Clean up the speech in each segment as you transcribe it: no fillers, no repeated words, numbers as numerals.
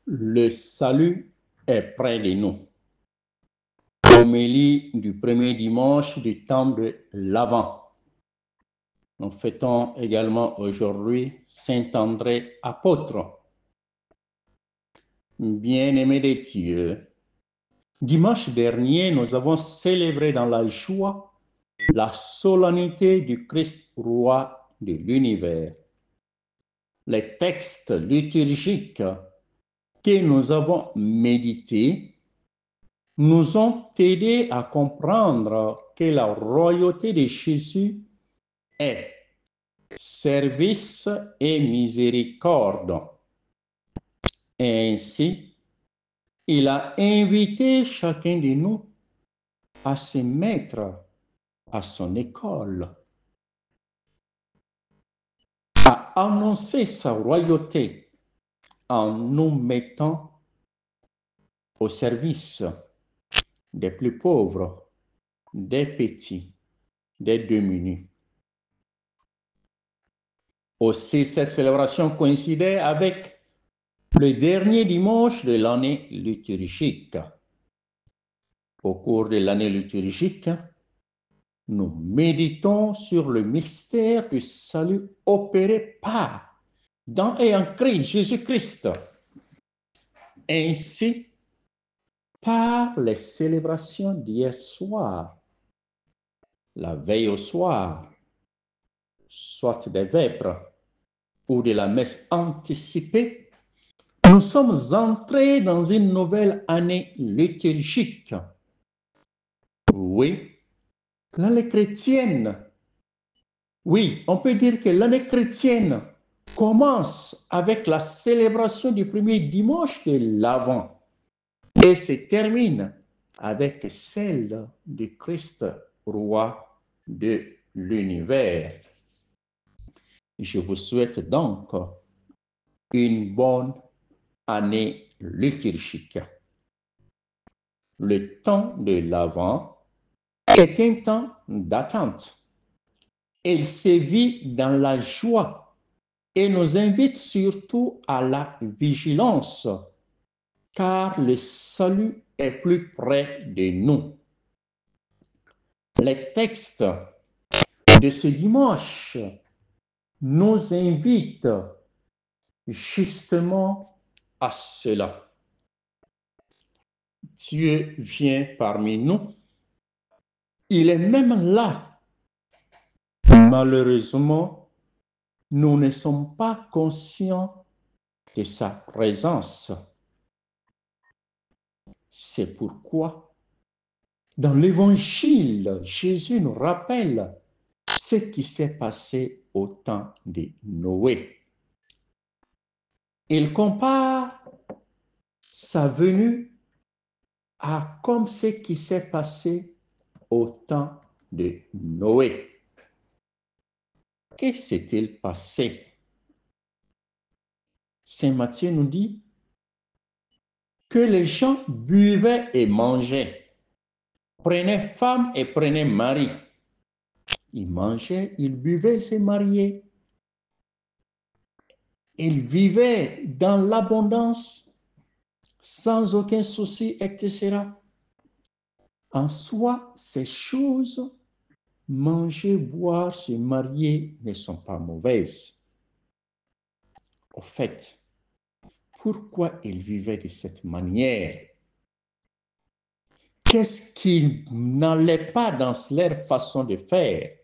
Le salut est près de nous. Homélie du premier dimanche du temps de l'Avent. Nous fêtons également aujourd'hui Saint André apôtre. Bien-aimés de Dieu, dimanche dernier, nous avons célébré dans la joie la solennité du Christ roi de l'univers. Les textes liturgiques que nous avons médités nous ont aidés à comprendre que la royauté de Jésus est service et miséricorde. Ainsi, il a invité chacun de nous à se mettre à son école, à annoncer sa royauté en nous mettant au service des plus pauvres, des petits, des démunis. Aussi, cette célébration coïncidait avec le dernier dimanche de l'année liturgique. Au cours de l'année liturgique, nous méditons sur le mystère du salut opéré par, dans et en Christ, Jésus-Christ. Ainsi, par les célébrations d'hier soir, la veille au soir, soit des vêpres ou de la messe anticipée, nous sommes entrés dans une nouvelle année liturgique. Oui, l'année chrétienne. Oui, on peut dire que l'année chrétienne commence avec la célébration du premier dimanche de l'Avent et se termine avec celle du Christ, roi de l'univers. Je vous souhaite donc une bonne année liturgique. Le temps de l'Avent est un temps d'attente. Il se vit dans la joie et nous invite surtout à la vigilance, car le salut est plus près de nous. Les textes de ce dimanche nous invitent justement à cela. Dieu vient parmi nous. Il est même là. Malheureusement, nous ne sommes pas conscients de sa présence. C'est pourquoi, dans l'Évangile, Jésus nous rappelle ce qui s'est passé au temps de Noé. Il compare sa venue à comme ce qui s'est passé au temps de Noé. Que s'est-il passé? Saint Matthieu nous dit que les gens buvaient et mangeaient, prenaient femme et prenaient mari. Ils mangeaient, ils buvaient, ils se mariaient. Ils vivaient dans l'abondance, sans aucun souci, etc. En soi, ces choses, manger, boire, se marier, ne sont pas mauvaises. Au fait, pourquoi ils vivaient de cette manière? Qu'est-ce qui n'allait pas dans leur façon de faire?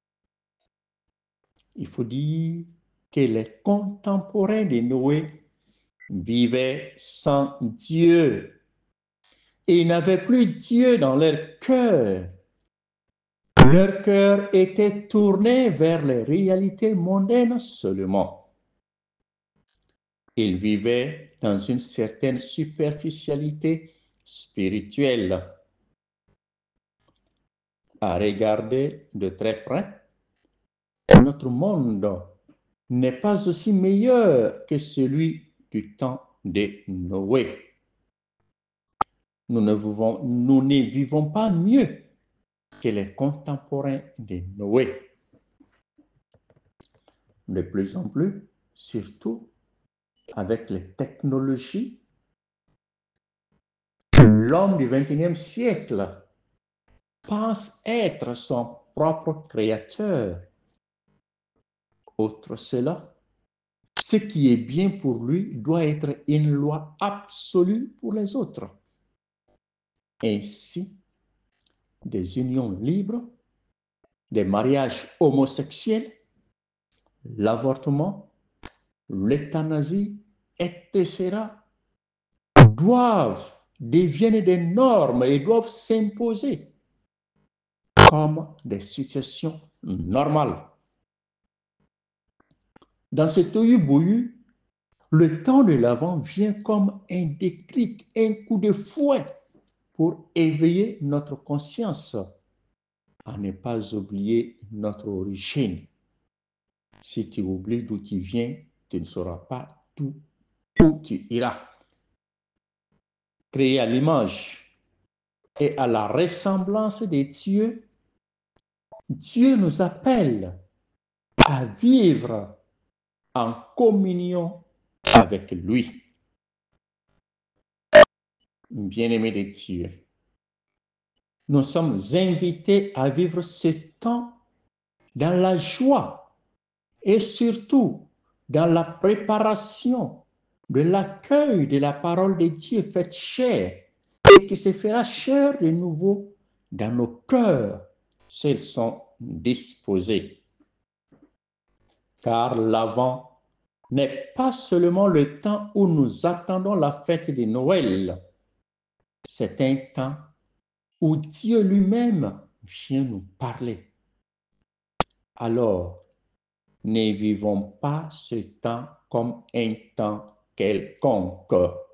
Il faut dire que les contemporains de Noé vivaient sans Dieu. Et ils n'avaient plus Dieu dans leur cœur. Leur cœur était tourné vers les réalités mondaines seulement. Ils vivaient dans une certaine superficialité spirituelle. À regarder de très près, notre monde n'est pas aussi meilleur que celui du temps de Noé. Nous ne vivons pas mieux que les contemporains de Noé. De plus en plus, surtout avec les technologies l'homme du XXIe siècle pense être son propre créateur. Outre cela, ce qui est bien pour lui doit être une loi absolue pour les autres. Ainsi, des unions libres, des mariages homosexuels, l'avortement, l'euthanasie, etc. deviennent des normes et doivent s'imposer comme des situations normales. Dans ce tohu-bohu, le temps de l'Avent vient comme un déclic, un coup de fouet pour éveiller notre conscience à ne pas oublier notre origine. Si tu oublies d'où tu viens, tu ne sauras pas où tu iras. Créé à l'image et à la ressemblance de Dieu, Dieu nous appelle à vivre en communion avec lui. Bien-aimés de Dieu, nous sommes invités à vivre ce temps dans la joie et surtout dans la préparation de l'accueil de la parole de Dieu faite chair et qui se fera chair de nouveau dans nos cœurs s'ils sont disposés. Car l'Avent n'est pas seulement le temps où nous attendons la fête de Noël, c'est un temps où Dieu lui-même vient nous parler. Alors, ne vivons pas ce temps comme un temps quelconque.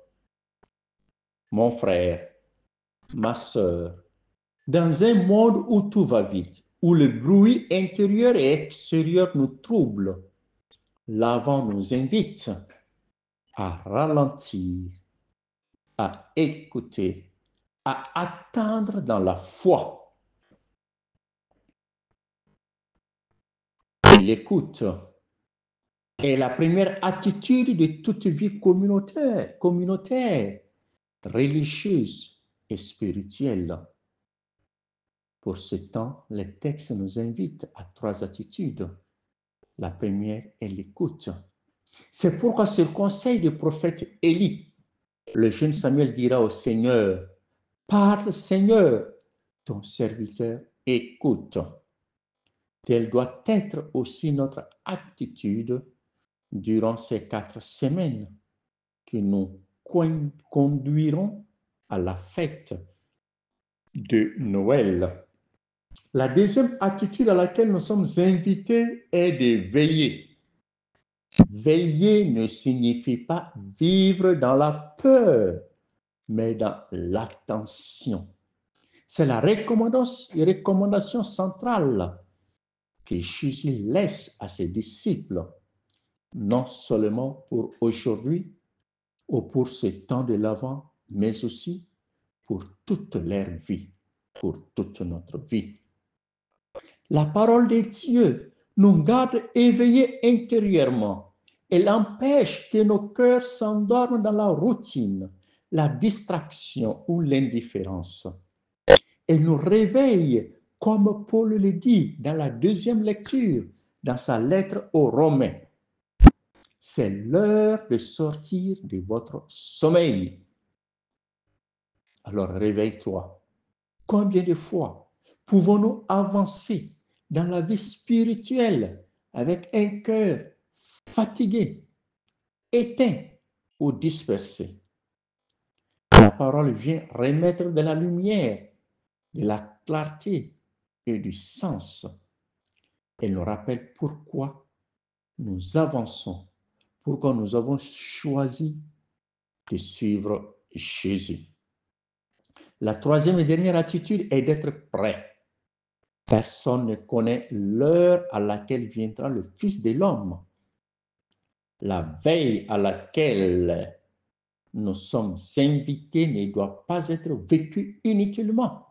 Mon frère, ma sœur, dans un monde où tout va vite, où le bruit intérieur et extérieur nous trouble, l'Avent nous invite à ralentir, à écouter, à attendre dans la foi. Et l'écoute est la première attitude de toute vie communautaire, religieuse et spirituelle. Pour ce temps, les textes nous invitent à 3 attitudes. La première est l'écoute. C'est pourquoi sur le conseil du prophète Élie, le jeune Samuel dira au Seigneur, « Parle Seigneur, ton serviteur écoute. » Telle doit être aussi notre attitude durant ces 4 semaines qui nous conduiront à la fête de Noël. La deuxième attitude à laquelle nous sommes invités est de veiller. Veiller ne signifie pas vivre dans la peur, mais dans l'attention. C'est la recommandation centrale que Jésus laisse à ses disciples, non seulement pour aujourd'hui ou pour ce temps de l'Avent, mais aussi pour toute leur vie, pour toute notre vie. La parole de Dieu nous garde éveillés intérieurement. Elle empêche que nos cœurs s'endorment dans la routine, la distraction ou l'indifférence. Elle nous réveille, comme Paul le dit dans la 2e lecture, dans sa lettre aux Romains. C'est l'heure de sortir de votre sommeil. Alors réveille-toi. Combien de fois pouvons-nous avancer dans la vie spirituelle avec un cœur fatigué, éteint ou dispersé? La parole vient remettre de la lumière, de la clarté et du sens. Elle nous rappelle pourquoi nous avançons, pourquoi nous avons choisi de suivre Jésus. La 3e et dernière attitude est d'être prêt. Personne ne connaît l'heure à laquelle viendra le Fils de l'homme. La veille à laquelle nous sommes invités ne doit pas être vécue inutilement.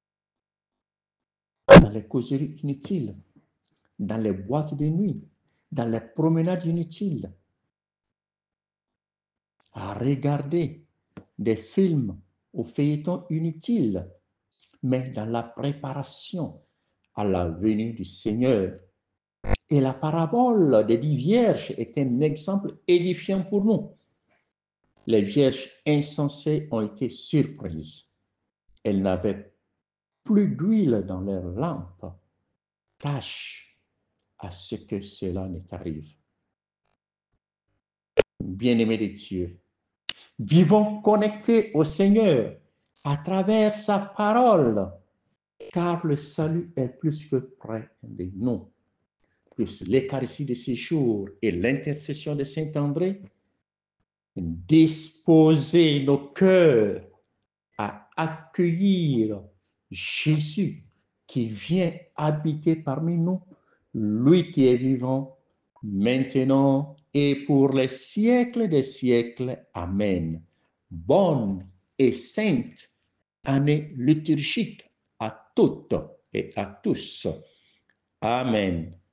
Dans les causeries inutiles, dans les boîtes de nuit, dans les promenades inutiles, à regarder des films au feuilleton inutile, mais dans la préparation à la venue du Seigneur. Et la parabole des 10 vierges est un exemple édifiant pour nous. Les vierges insensées ont été surprises. Elles n'avaient plus d'huile dans leurs lampes. Tâche à ce que cela ne t'arrive. Bien-aimés de Dieu, vivons connectés au Seigneur à travers sa parole, car le salut est plus que près de nous. Plus l'Eucharistie de ces jours et l'intercession de Saint-André, disposer nos cœurs à accueillir Jésus qui vient habiter parmi nous, lui qui est vivant maintenant et pour les siècles des siècles. Amen. Bonne et sainte année liturgique à toutes et à tous. Amen.